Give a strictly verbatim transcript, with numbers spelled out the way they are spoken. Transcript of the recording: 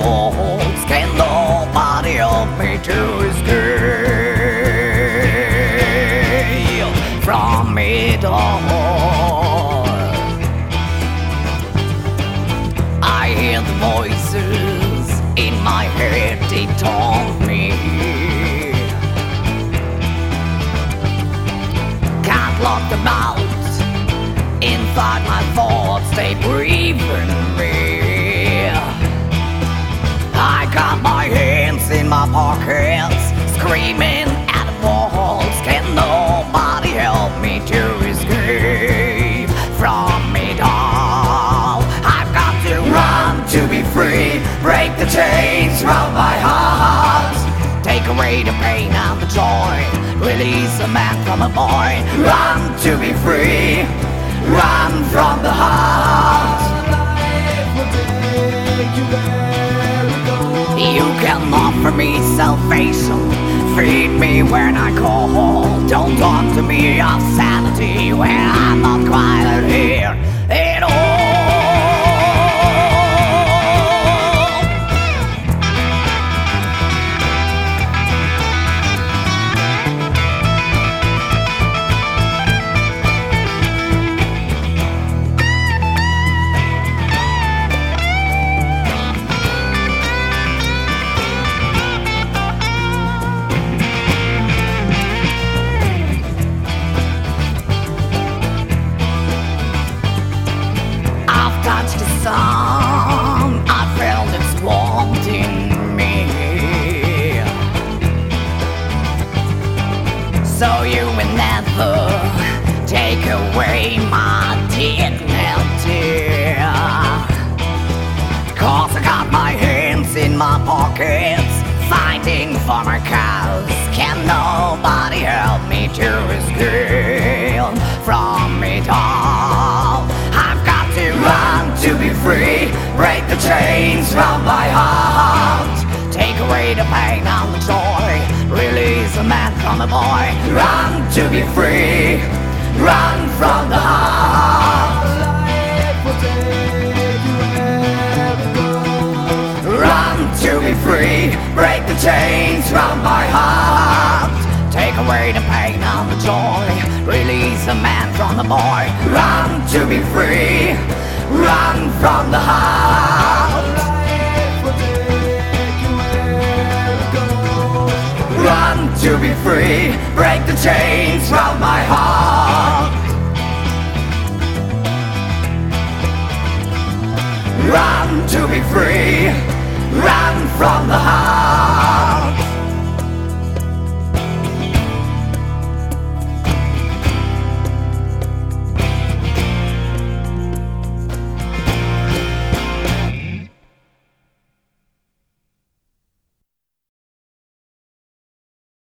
walls. Can nobody help me to escape from it all? I hear the voices in my head, they taunt me. Can't lock them out. Inside my thoughts, they breathe in me. I got my hands in my pockets, screaming at the walls. Can nobody help me to escape from it all? I've got to run to be free, break the chains round my heart, take away the pain and the joy, release a man from a boy. Run to be free, run from the heart. You can offer me salvation, feed me when I call. Don't talk to me of sanity when I'm not quite here at all. Touched the sun, I felt its warmth in me. So you will never take away my dignity, 'cause I got my hands in my pockets, fighting for my cause. Can nobody help me to escape from it all? I've got to run to be free, break the chains round my heart, take away the pain and the joy, release a man from a boy. Run to be free, run from the heart. Run to be free, break the chains round my heart, take away the pain and the joy, release a man from the boy. Run to be free, run from the heart. Run to be free, break the chains round my heart. Run to be free, run from the